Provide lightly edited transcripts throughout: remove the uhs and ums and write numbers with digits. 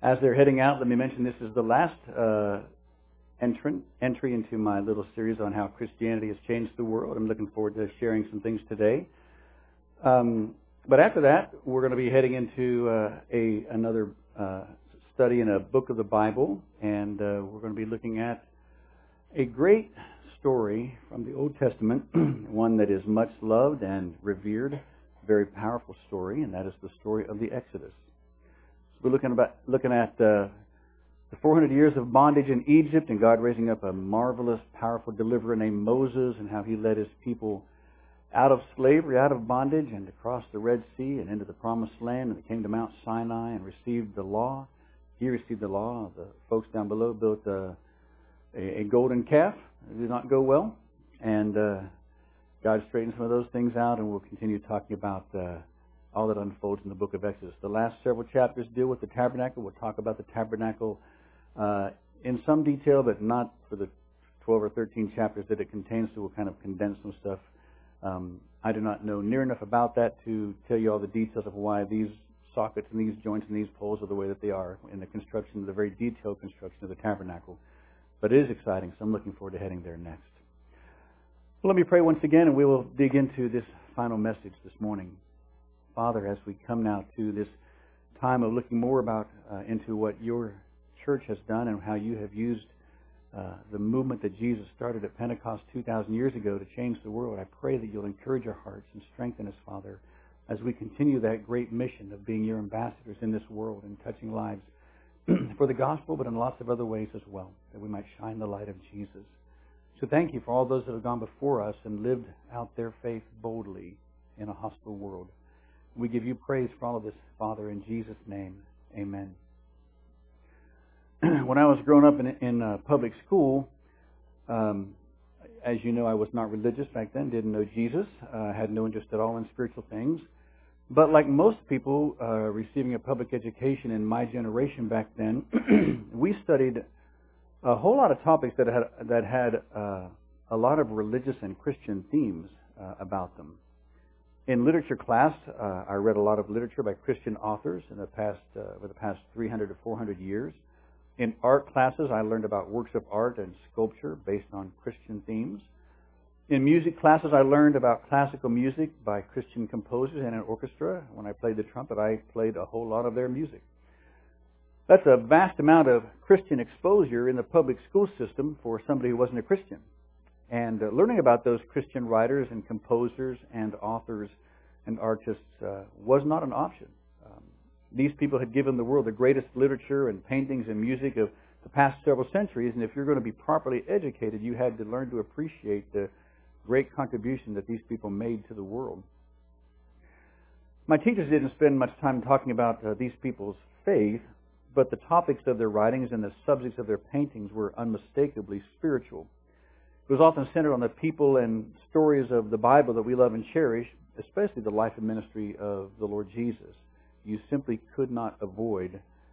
As they're heading out, let me mention this is the last entry into my little series on how Christianity has changed the world. I'm looking forward to sharing some things today. But after that, we're going to be heading into another study in a book of the Bible, and we're going to be looking at a great story from the Old Testament, one that is much loved and revered, very powerful story, and that is the story of the Exodus. So we're looking at the 400 years of bondage in Egypt, and God raising up a marvelous, powerful deliverer named Moses, and how he led his people out of slavery, out of bondage, and across the Red Sea and into the Promised Land, and they came to Mount Sinai and received the law. He received the law. The folks down below built a golden calf. It did not go well, and God straightened some of those things out, and we'll continue talking about all that unfolds in the book of Exodus. The last several chapters deal with the tabernacle. We'll talk about the tabernacle in some detail, but not for the 12 or 13 chapters that it contains, so we'll kind of condense some stuff. I do not know near enough about that to tell you all the details of why these sockets and these joints and these poles are the way that they are in the construction, the very detailed construction of the tabernacle. But it is exciting, so I'm looking forward to heading there next. Well, let me pray once again, and we will dig into this final message this morning. Father, as we come now to this time of looking more into what your church has done and how you have used the movement that Jesus started at Pentecost 2,000 years ago to change the world, I pray that you'll encourage our hearts and strengthen us, Father, as we continue that great mission of being your ambassadors in this world and touching lives for the gospel, but in lots of other ways as well, that we might shine the light of Jesus. So thank you for all those that have gone before us and lived out their faith boldly in a hostile world. We give you praise for all of this, Father, in Jesus' name. Amen. When I was growing up in public school, as you know, I was not religious back then, didn't know Jesus, had no interest at all in spiritual things. But like most people receiving a public education in my generation back then, we studied a whole lot of topics that had a lot of religious and Christian themes about them. In literature class, I read a lot of literature by Christian authors over the past 300 to 400 years. In art classes, I learned about works of art and sculpture based on Christian themes. In music classes, I learned about classical music by Christian composers and an orchestra. When I played the trumpet, I played a whole lot of their music. That's a vast amount of Christian exposure in the public school system for somebody who wasn't a Christian. And learning about those Christian writers and composers and authors and artists was not an option. These people had given the world the greatest literature and paintings and music of the past several centuries, and if you're going to be properly educated, you had to learn to appreciate the great contribution that these people made to the world. My teachers didn't spend much time talking about these people's faith, but the topics of their writings and the subjects of their paintings were unmistakably spiritual. It was often centered on the people and stories of the Bible that we love and cherish, especially the life and ministry of the Lord Jesus. You simply could not avoid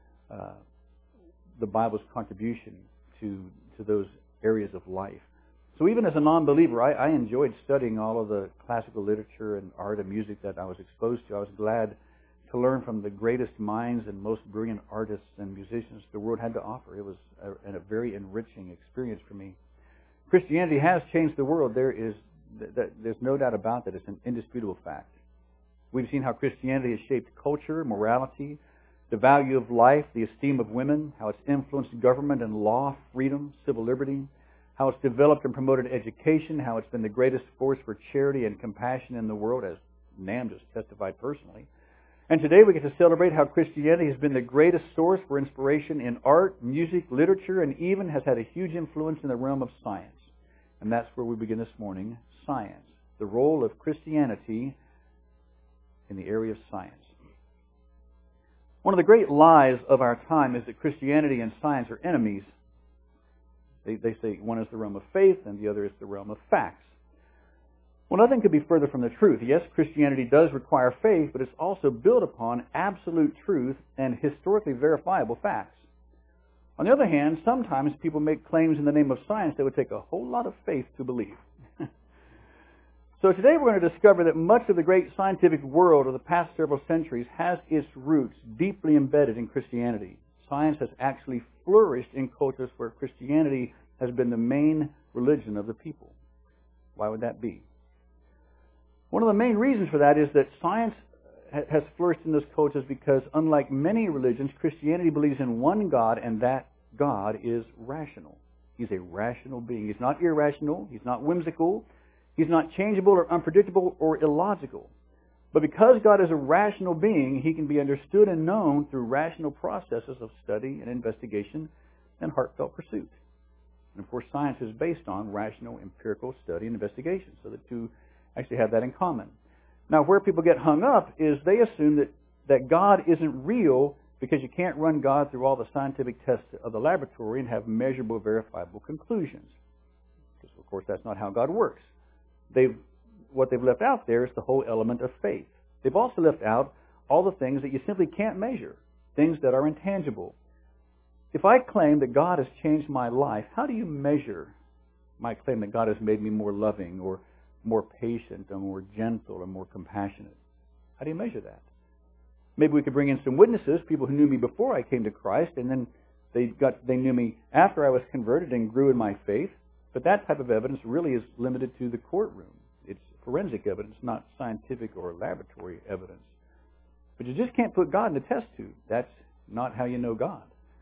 the Bible's contribution to those areas of life. So even as a non-believer, I enjoyed studying all of the classical literature and art and music that I was exposed to. I was glad to learn from the greatest minds and most brilliant artists and musicians the world had to offer. It was a very enriching experience for me. Christianity has changed the world. There's no doubt about that. It's an indisputable fact. We've seen how Christianity has shaped culture, morality, the value of life, the esteem of women, how it's influenced government and law, freedom, civil liberty, how it's developed and promoted education, how it's been the greatest force for charity and compassion in the world, as Nam just testified personally. And today we get to celebrate how Christianity has been the greatest source for inspiration in art, music, literature, and even has had a huge influence in the realm of science. And that's where we begin this morning, science, the role of Christianity in the area of science. One of the great lies of our time is that Christianity and science are enemies. They say one is the realm of faith and the other is the realm of facts. Well, nothing could be further from the truth. Yes, Christianity does require faith, but it's also built upon absolute truth and historically verifiable facts. On the other hand, sometimes people make claims in the name of science that would take a whole lot of faith to believe. So today we're going to discover that much of the great scientific world of the past several centuries has its roots deeply embedded in Christianity. science has actually flourished in cultures where Christianity has been the main religion of the people. Why would that be? One of the main reasons for that is that science has flourished in those cultures because, unlike many religions, Christianity believes in one God, and that God is rational. He's a rational being. He's not irrational. He's not whimsical. He's not changeable or unpredictable or illogical. But because God is a rational being, He can be understood and known through rational processes of study and investigation and heartfelt pursuit. And of course, science is based on rational, empirical study and investigation, so the two actually have that in common. Now, where people get hung up is they assume that God isn't real because you can't run God through all the scientific tests of the laboratory and have measurable, verifiable conclusions. Because, of course, that's not how God works. What they've left out there is the whole element of faith. They've also left out all the things that you simply can't measure, things that are intangible. If I claim that God has changed my life, how do you measure my claim that God has made me more loving or more patient or more gentle or more compassionate? How do you measure that? Maybe we could bring in some witnesses, people who knew me before I came to Christ, and then they knew me after I was converted and grew in my faith. But that type of evidence really is limited to the courtroom. It's forensic evidence, not scientific or laboratory evidence. But you just can't put God in a test tube. That's not how you know God.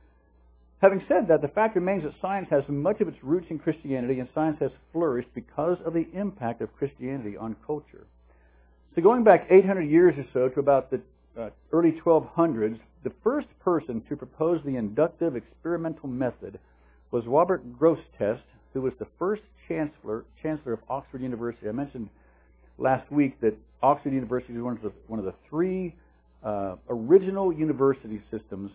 Having said that, the fact remains that science has much of its roots in Christianity, and science has flourished because of the impact of Christianity on culture. So going back 800 years or so to about the early 1200s, the first person to propose the inductive experimental method was Robert Grosseteste, who was the first chancellor of Oxford University. I mentioned last week that Oxford University is one of the three original university systems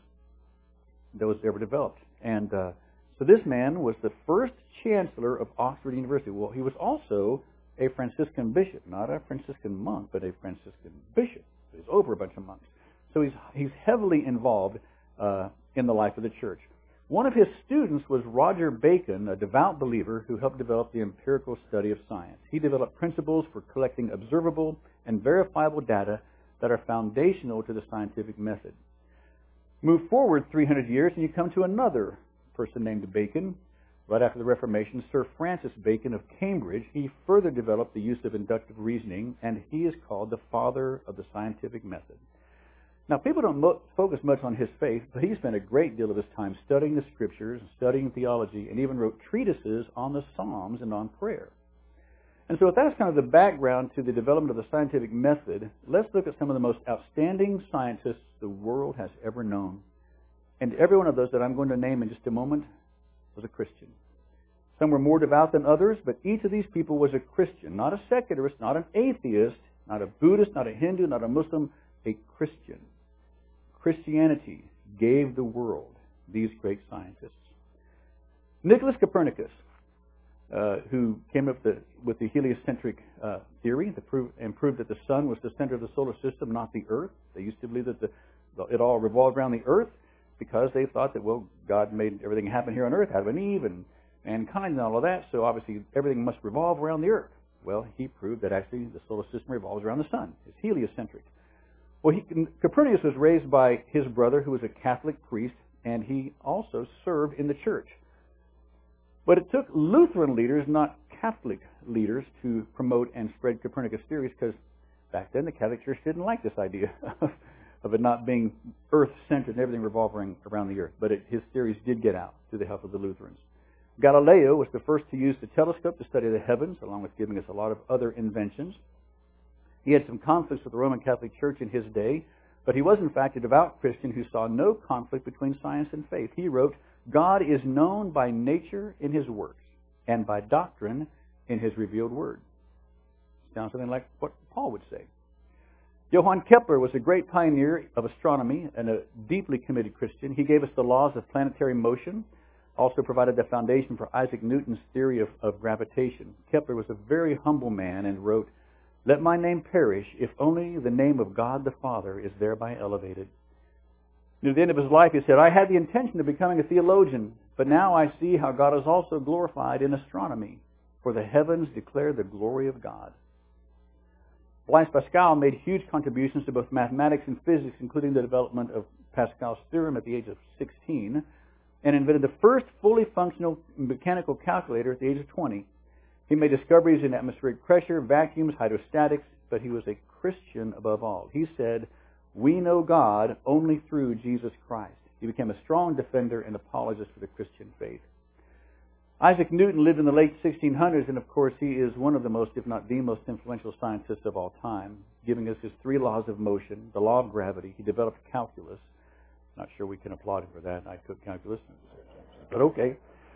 that was ever developed. And so this man was the first chancellor of Oxford University. Well, he was also a Franciscan bishop, not a Franciscan monk, but a Franciscan bishop. He's over a bunch of monks. So he's heavily involved in the life of the church. One of his students was Roger Bacon, a devout believer who helped develop the empirical study of science. He developed principles for collecting observable and verifiable data that are foundational to the scientific method. Move forward 300 years and you come to another person named Bacon. Right after the Reformation, Sir Francis Bacon of Cambridge, he further developed the use of inductive reasoning, and he is called the father of the scientific method. Now, people don't focus much on his faith, but he spent a great deal of his time studying the Scriptures, studying theology, and even wrote treatises on the Psalms and on prayer. And so if that's kind of the background to the development of the scientific method, let's look at some of the most outstanding scientists the world has ever known. And every one of those that I'm going to name in just a moment was a Christian. Some were more devout than others, but each of these people was a Christian, not a secularist, not an atheist, not a Buddhist, not a Hindu, not a Muslim, a Christian. Christianity gave the world these great scientists. Nicholas Copernicus, who came up with the heliocentric theory and proved that the sun was the center of the solar system, not the earth. They used to believe that it all revolved around the earth because they thought that, well, God made everything happen here on earth, Adam and Eve and mankind and all of that, so obviously everything must revolve around the earth. Well, he proved that actually the solar system revolves around the sun. It's heliocentric. Well, Copernicus was raised by his brother, who was a Catholic priest, and he also served in the church. But it took Lutheran leaders, not Catholic leaders, to promote and spread Copernicus' theories, because back then the Catholic Church didn't like this idea of it not being earth-centered and everything revolving around the earth. But his theories did get out through the help of the Lutherans. Galileo was the first to use the telescope to study the heavens, along with giving us a lot of other inventions. He had some conflicts with the Roman Catholic Church in his day, but he was in fact a devout Christian who saw no conflict between science and faith. He wrote, "God is known by nature in His works, and by doctrine in His revealed word." Sounds something like what Paul would say. Johann Kepler was a great pioneer of astronomy and a deeply committed Christian. He gave us the laws of planetary motion, also provided the foundation for Isaac Newton's theory of gravitation. Kepler was a very humble man and wrote, "Let my name perish, if only the name of God the Father is thereby elevated." Near the end of his life, he said, "I had the intention of becoming a theologian, but now I see how God is also glorified in astronomy, for the heavens declare the glory of God." Blaise Pascal made huge contributions to both mathematics and physics, including the development of Pascal's theorem at the age of 16 and invented the first fully functional mechanical calculator at the age of 20. He made discoveries in atmospheric pressure, vacuums, hydrostatics, but he was a Christian above all. He said, "We know God only through Jesus Christ." He became a strong defender and apologist for the Christian faith. Isaac Newton lived in the late 1600s, and of course he is one of the most, if not the most influential scientists of all time, giving us his 3 laws of motion, the law of gravity. He developed calculus. Not sure we can applaud him for that. I took calculus, but okay.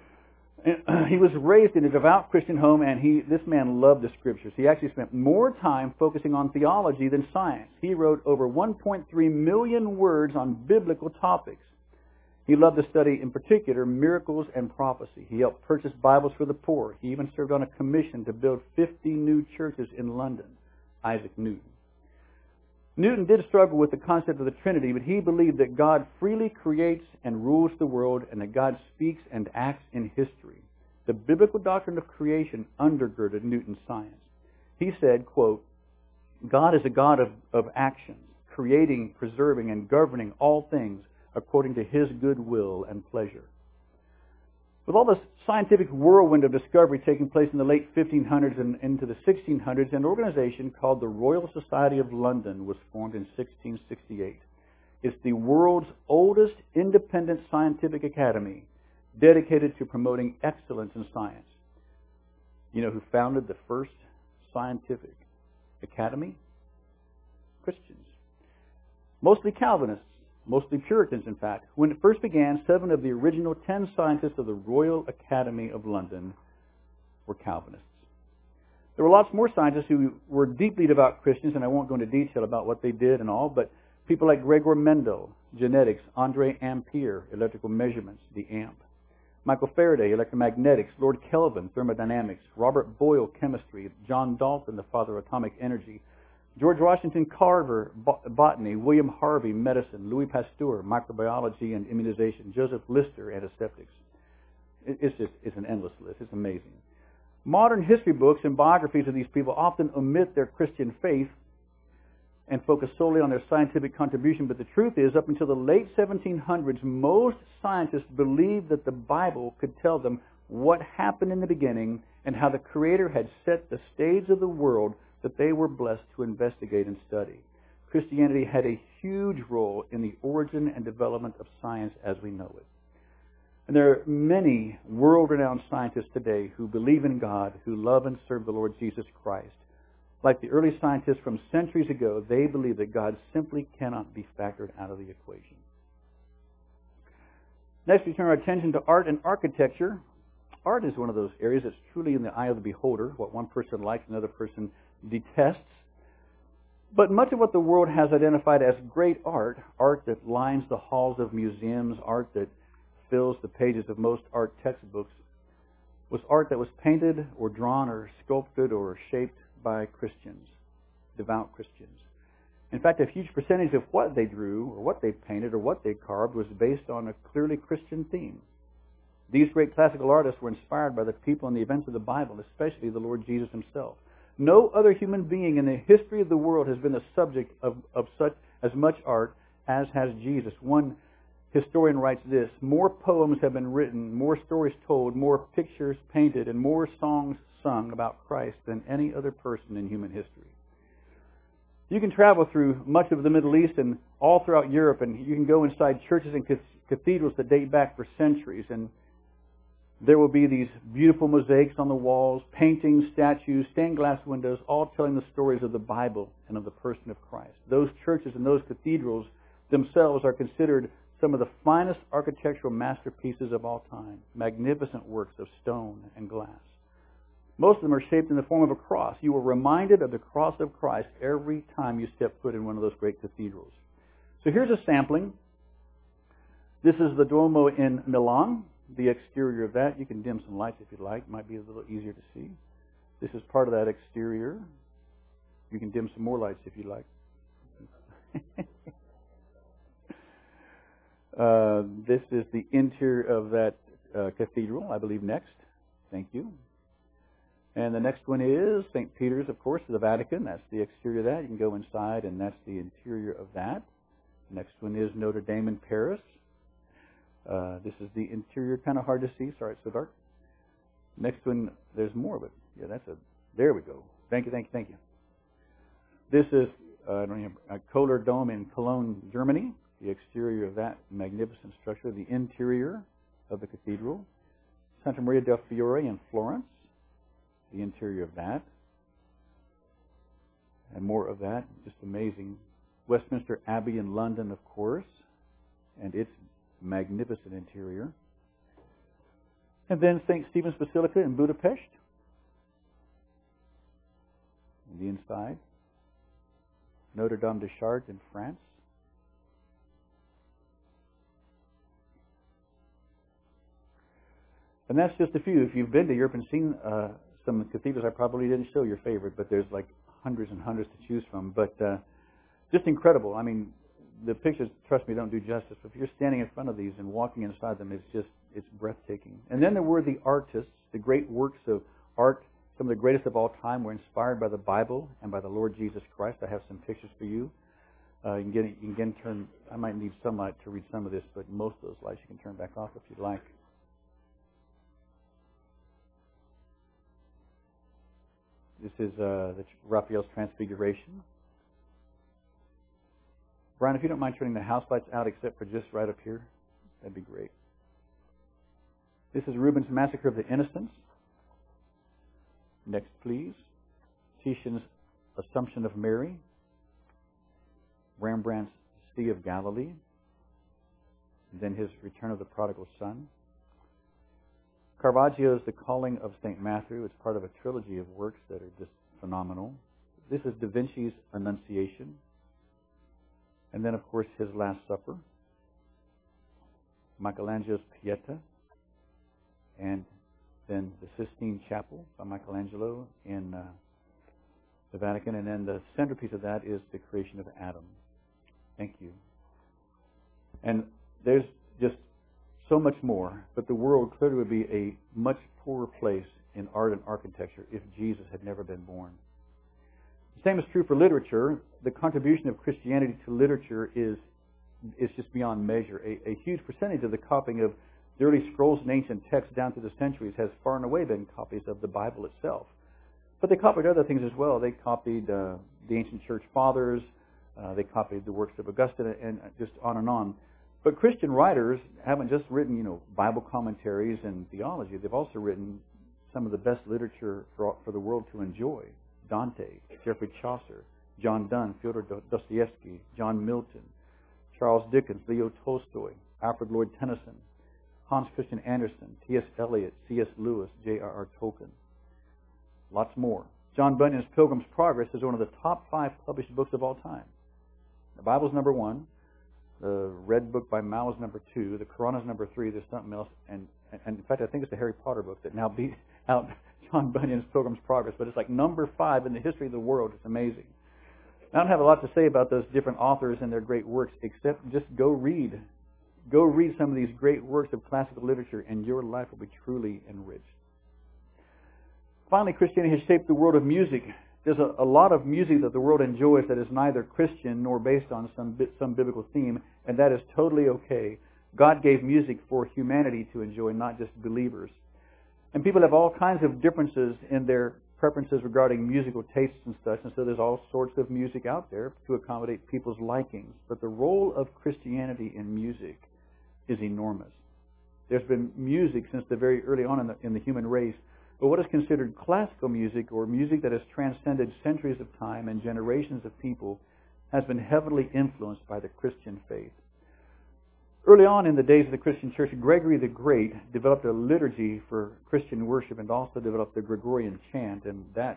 He was raised in a devout Christian home, and this man loved the Scriptures. He actually spent more time focusing on theology than science. He wrote over 1.3 million words on biblical topics. He loved to study, in particular, miracles and prophecy. He helped purchase Bibles for the poor. He even served on a commission to build 50 new churches in London. Isaac Newton. Newton did struggle with the concept of the Trinity, but he believed that God freely creates and rules the world, and that God speaks and acts in history. The biblical doctrine of creation undergirded Newton's science. He said, quote, "God is a God of actions, creating, preserving, and governing all things according to His good will and pleasure." With all this scientific whirlwind of discovery taking place in the late 1500s and into the 1600s, an organization called the Royal Society of London was formed in 1668. It's the world's oldest independent scientific academy dedicated to promoting excellence in science. You know who founded the first scientific academy? Christians. Mostly Calvinists. Mostly Puritans, in fact. When it first began, 7 of the original 10 scientists of the Royal Academy of London were Calvinists. There were lots more scientists who were deeply devout Christians, and I won't go into detail about what they did and all, but people like Gregor Mendel, genetics, Andre Ampere, electrical measurements, the amp, Michael Faraday, electromagnetics, Lord Kelvin, thermodynamics, Robert Boyle, chemistry, John Dalton, the father of atomic energy, George Washington Carver, botany, William Harvey, medicine, Louis Pasteur, microbiology and immunization, Joseph Lister, antiseptics. It's an endless list. It's amazing. Modern history books and biographies of these people often omit their Christian faith and focus solely on their scientific contribution, but the truth is, up until the late 1700s, most scientists believed that the Bible could tell them what happened in the beginning and how the Creator had set the stage of the world that they were blessed to investigate and study. Christianity had a huge role in the origin and development of science as we know it. And there are many world-renowned scientists today who believe in God, who love and serve the Lord Jesus Christ. Like the early scientists from centuries ago, they believe that God simply cannot be factored out of the equation. Next, we turn our attention to art and architecture. Art is one of those areas that's truly in the eye of the beholder. What one person likes, another person detests. But much of what the world has identified as great art, art that lines the halls of museums, art that fills the pages of most art textbooks, was art that was painted or drawn or sculpted or shaped by Christians, devout Christians. In fact, a huge percentage of what they drew or what they painted or what they carved was based on a clearly Christian theme. These great classical artists were inspired by the people and the events of the Bible, especially the Lord Jesus Himself. No other human being in the history of the world has been the subject of such as much art as has Jesus. One historian writes this: "More poems have been written, more stories told, more pictures painted, and more songs sung about Christ than any other person in human history." You can travel through much of the Middle East and all throughout Europe, and you can go inside churches and cathedrals that date back for centuries, and there will be these beautiful mosaics on the walls, paintings, statues, stained glass windows, all telling the stories of the Bible and of the person of Christ. Those churches and those cathedrals themselves are considered some of the finest architectural masterpieces of all time, magnificent works of stone and glass. Most of them are shaped in the form of a cross. You are reminded of the cross of Christ every time you step foot in one of those great cathedrals. So here's a sampling. This is the Duomo in Milan. The exterior of that. You can dim some lights if you like. It might be a little easier to see. This is part of that exterior. You can dim some more lights if you like. This is the interior of that cathedral, I believe, next. Thank you. And the next one is St. Peter's, of course, the Vatican. That's the exterior of that. You can go inside, and that's the interior of that. Next one is Notre Dame in Paris. This is the interior, kind of hard to see. Sorry, it's so dark. Next one, there's more of it. Yeah, there we go. Thank you. This is Kohler Dome in Cologne, Germany. The exterior of that magnificent structure. The interior of the cathedral. Santa Maria del Fiore in Florence. The interior of that. And more of that. Just amazing. Westminster Abbey in London, of course. And its magnificent interior. And then St. Stephen's Basilica in Budapest. And the inside. Notre Dame de Chartres in France. And that's just a few. If you've been to Europe and seen some cathedrals, I probably didn't show your favorite, but there's like hundreds and hundreds to choose from. But just incredible. I mean, the pictures, trust me, don't do justice. But if you're standing in front of these and walking inside them, it's breathtaking. And then there were the artists, the great works of art. Some of the greatest of all time were inspired by the Bible and by the Lord Jesus Christ. I have some pictures for you. You can again turn. I might need sunlight to read some of this, but most of those lights you can turn back off if you'd like. This is Raphael's Transfiguration. Brian, if you don't mind turning the house lights out except for just right up here, that'd be great. This is Rubens' Massacre of the Innocents. Next, please. Titian's Assumption of Mary. Rembrandt's Sea of Galilee. And then his Return of the Prodigal Son. Caravaggio's The Calling of St. Matthew. It's part of a trilogy of works that are just phenomenal. This is Da Vinci's Annunciation. And then, of course, his Last Supper. Michelangelo's Pieta. And then the Sistine Chapel by Michelangelo in the Vatican. And then the centerpiece of that is the creation of Adam. Thank you. And there's just so much more, but the world clearly would be a much poorer place in art and architecture if Jesus had never been born. The same is true for literature. The contribution of Christianity to literature is just beyond measure. A huge percentage of the copying of the early scrolls and ancient texts down through the centuries has far and away been copies of the Bible itself. But they copied other things as well. They copied the ancient church fathers. They copied the works of Augustine, and just on and on. But Christian writers haven't just written, Bible commentaries and theology. They've also written some of the best literature for the world to enjoy. Dante, Geoffrey Chaucer, John Donne, Fyodor Dostoevsky, John Milton, Charles Dickens, Leo Tolstoy, Alfred Lloyd Tennyson, Hans Christian Andersen, T.S. Eliot, C.S. Lewis, J.R.R. Tolkien. Lots more. John Bunyan's Pilgrim's Progress is one of the top 5 published books of all time. The Bible's number 1. The Red Book by Mao is number 2. The Quran is number 3. There's something else. And in fact, I think it's the Harry Potter book that now beat out John Bunyan's Pilgrim's Progress. But it's like number 5 in the history of the world. It's amazing. I don't have a lot to say about those different authors and their great works, except just go read. Go read some of these great works of classical literature, and your life will be truly enriched. Finally, Christianity has shaped the world of music. There's a lot of music that the world enjoys that is neither Christian nor based on some biblical theme, and that is totally okay. God gave music for humanity to enjoy, not just believers. And people have all kinds of differences in their preferences regarding musical tastes and such, and so there's all sorts of music out there to accommodate people's likings. But the role of Christianity in music is enormous. There's been music since the very early on in the human race. But what is considered classical music, or music that has transcended centuries of time and generations of people, has been heavily influenced by the Christian faith. Early on in the days of the Christian church, Gregory the Great developed a liturgy for Christian worship and also developed the Gregorian chant, and that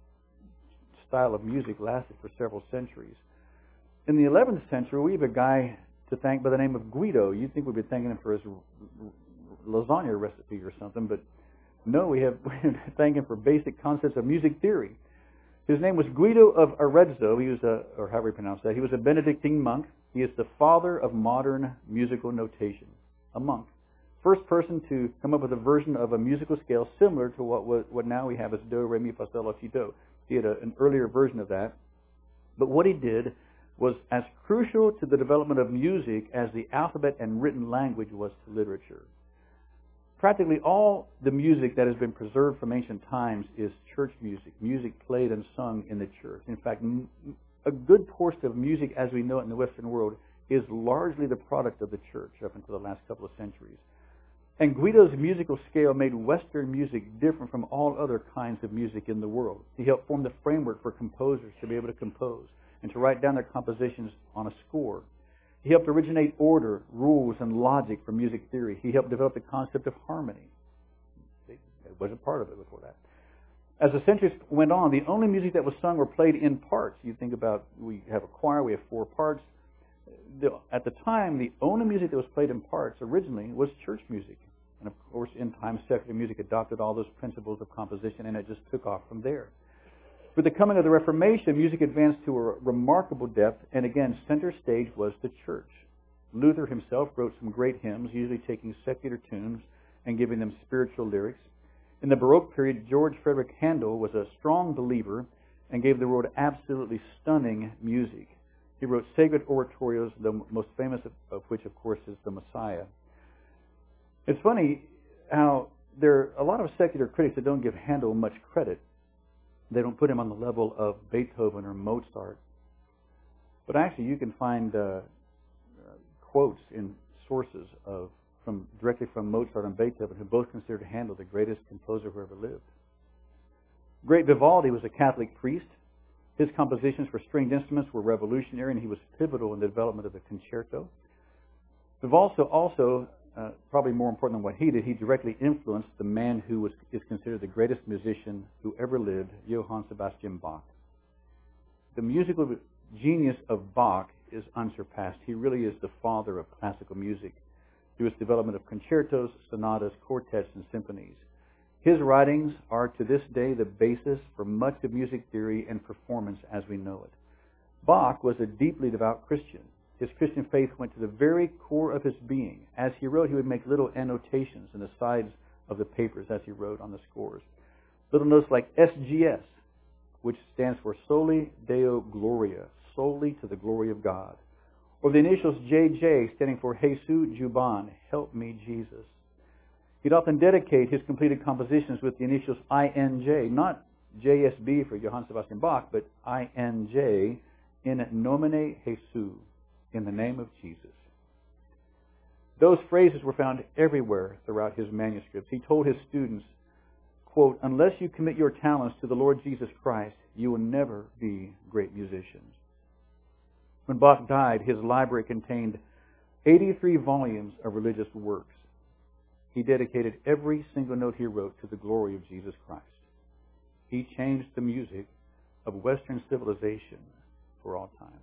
style of music lasted for several centuries. In the 11th century, we have a guy to thank by the name of Guido. You'd think we'd be thanking him for his lasagna recipe or something, but no, we have thank him for basic concepts of music theory. His name was Guido of Arezzo. He was or however you pronounce that. He was a Benedictine monk. He is the father of modern musical notation. A monk. First person to come up with a version of a musical scale similar to what now we have as do, re, mi, fa, sol, la, si, do. He had an earlier version of that. But what he did was as crucial to the development of music as the alphabet and written language was to literature. Practically all the music that has been preserved from ancient times is church music, music played and sung in the church. In fact, a good portion of music as we know it in the Western world is largely the product of the church up until the last couple of centuries. And Guido's musical scale made Western music different from all other kinds of music in the world. He helped form the framework for composers to be able to compose and to write down their compositions on a score. He helped originate order, rules, and logic for music theory. He helped develop the concept of harmony. It wasn't part of it before that. As the centuries went on, the only music that was sung or played in parts. You think about, we have a choir, we have 4 parts. At the time, the only music that was played in parts originally was church music. And of course, in time, secular music adopted all those principles of composition, and it just took off from there. With the coming of the Reformation, music advanced to a remarkable depth, and again, center stage was the church. Luther himself wrote some great hymns, usually taking secular tunes and giving them spiritual lyrics. In the Baroque period, George Frederick Handel was a strong believer and gave the world absolutely stunning music. He wrote sacred oratorios, the most famous of which, of course, is the Messiah. It's funny how there are a lot of secular critics that don't give Handel much credit. They don't put him on the level of Beethoven or Mozart. But actually, you can find quotes in sources directly from Mozart and Beethoven, who both considered Handel the greatest composer who ever lived. Great Vivaldi was a Catholic priest. His compositions for stringed instruments were revolutionary, and he was pivotal in the development of the concerto. Vivaldi also, probably more important than what he did, he directly influenced the man who is considered the greatest musician who ever lived, Johann Sebastian Bach. The musical genius of Bach is unsurpassed. He really is the father of classical music through his development of concertos, sonatas, quartets, and symphonies. His writings are to this day the basis for much of music theory and performance as we know it. Bach was a deeply devout Christian. His Christian faith went to the very core of his being. As he wrote, he would make little annotations in the sides of the papers as he wrote on the scores. Little notes like SGS, which stands for Soli Deo Gloria, solely to the glory of God. Or the initials JJ, standing for Jesu Juban, help me Jesus. He'd often dedicate his completed compositions with the initials INJ, not JSB for Johann Sebastian Bach, but INJ, in nomine Jesu, in the name of Jesus. Those phrases were found everywhere throughout his manuscripts. He told his students, quote, unless you commit your talents to the Lord Jesus Christ, you will never be great musicians. When Bach died, his library contained 83 volumes of religious works. He dedicated every single note he wrote to the glory of Jesus Christ. He changed the music of Western civilization for all time.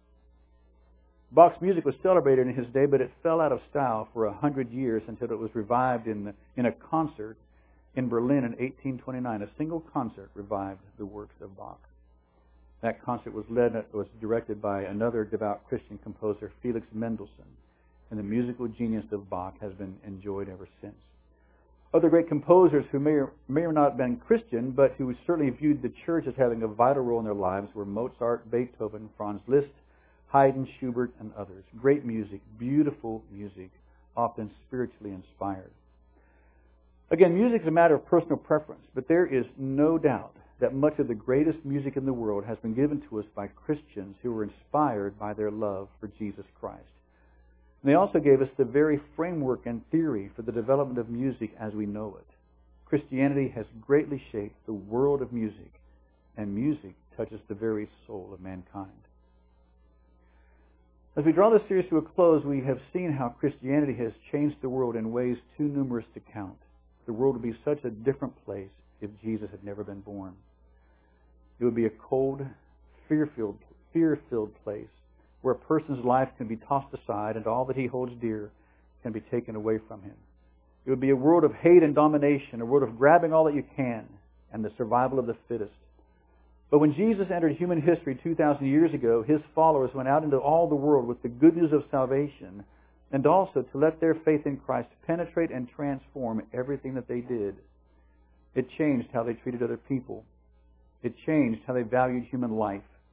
Bach's music was celebrated in his day, but it fell out of style for 100 years until it was revived in a concert in Berlin in 1829. A single concert revived the works of Bach. That concert was directed by another devout Christian composer, Felix Mendelssohn, and the musical genius of Bach has been enjoyed ever since. Other great composers who may or not have been Christian, but who certainly viewed the church as having a vital role in their lives, were Mozart, Beethoven, Franz Liszt, Haydn, Schubert, and others. Great music, beautiful music, often spiritually inspired. Again, music is a matter of personal preference, but there is no doubt that much of the greatest music in the world has been given to us by Christians who were inspired by their love for Jesus Christ. And they also gave us the very framework and theory for the development of music as we know it. Christianity has greatly shaped the world of music, and music touches the very soul of mankind. As we draw this series to a close, we have seen how Christianity has changed the world in ways too numerous to count. The world would be such a different place if Jesus had never been born. It would be a cold, fear-filled place where a person's life can be tossed aside and all that he holds dear can be taken away from him. It would be a world of hate and domination, a world of grabbing all that you can and the survival of the fittest. But when Jesus entered human history 2,000 years ago, his followers went out into all the world with the good news of salvation and also to let their faith in Christ penetrate and transform everything that they did. It changed how they treated other people. It changed how they valued human life.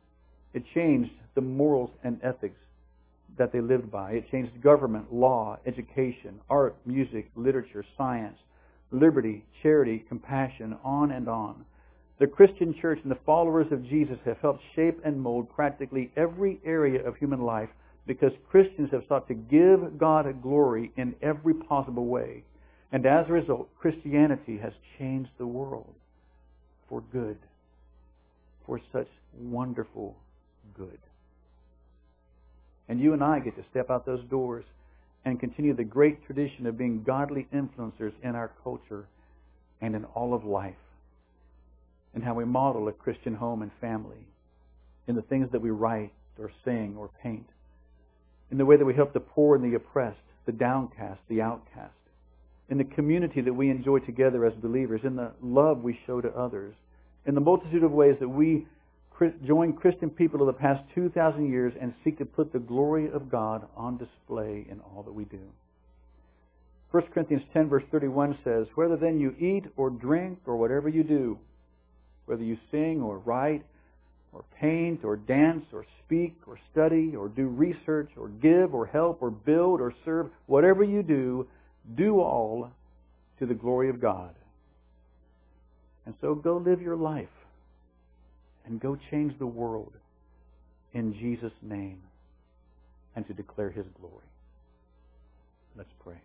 It changed the morals and ethics that they lived by. It changed government, law, education, art, music, literature, science, liberty, charity, compassion, on and on. The Christian church and the followers of Jesus have helped shape and mold practically every area of human life because Christians have sought to give God glory in every possible way. And as a result, Christianity has changed the world for good, for such wonderful good. And you and I get to step out those doors and continue the great tradition of being godly influencers in our culture and in all of life, and how we model a Christian home and family, in the things that we write or sing or paint, in the way that we help the poor and the oppressed, the downcast, the outcast, in the community that we enjoy together as believers, in the love we show to others, in the multitude of ways that we join Christian people of the past 2,000 years and seek to put the glory of God on display in all that we do. 1 Corinthians 10 verse 31 says, "Whether then you eat or drink or whatever you do, whether you sing or write or paint or dance or speak or study or do research or give or help or build or serve, whatever you do, do all to the glory of God." And so go live your life and go change the world in Jesus' name and to declare His glory. Let's pray.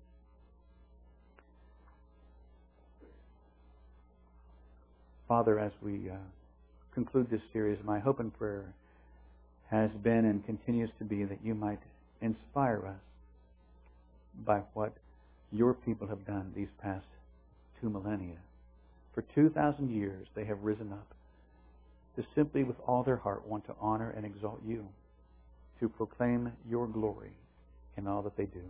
Father, as we conclude this series, my hope and prayer has been and continues to be that you might inspire us by what your people have done these past 2 millennia. For 2,000 years they have risen up to simply with all their heart want to honor and exalt you, to proclaim your glory in all that they do.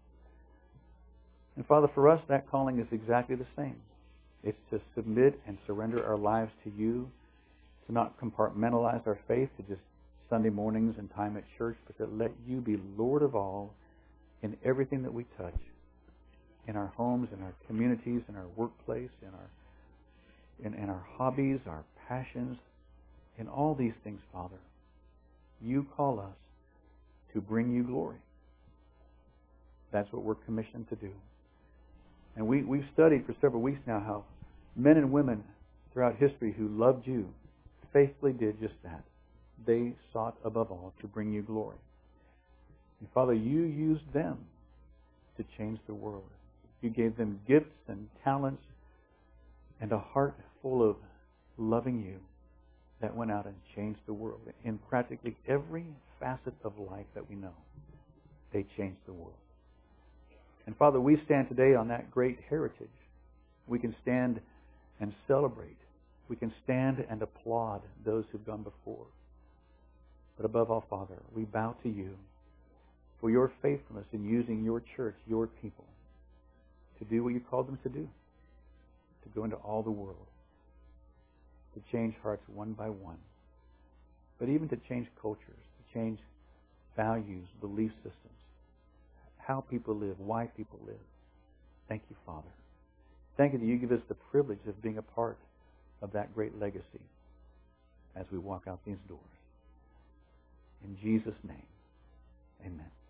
And Father, for us that calling is exactly the same. It's to submit and surrender our lives to you, to not compartmentalize our faith to just Sunday mornings and time at church, but to let you be Lord of all in everything that we touch, in our homes, in our communities, in our workplace, in our hobbies, our passions, in all these things, Father. You call us to bring you glory. That's what we're commissioned to do. And we've studied for several weeks now how men and women throughout history who loved you faithfully did just that. They sought above all to bring you glory. And Father, you used them to change the world. You gave them gifts and talents and a heart full of loving you that went out and changed the world. In practically every facet of life that we know, they changed the world. And Father, we stand today on that great heritage. We can stand and celebrate. We can stand and applaud those who've gone before. But above all, Father, we bow to you for your faithfulness in using your church, your people, to do what you called them to do, to go into all the world, to change hearts one by one, but even to change cultures, to change values, belief systems, how people live, why people live. Thank you, Father. Thank you that you give us the privilege of being a part of that great legacy as we walk out these doors. In Jesus' name, amen.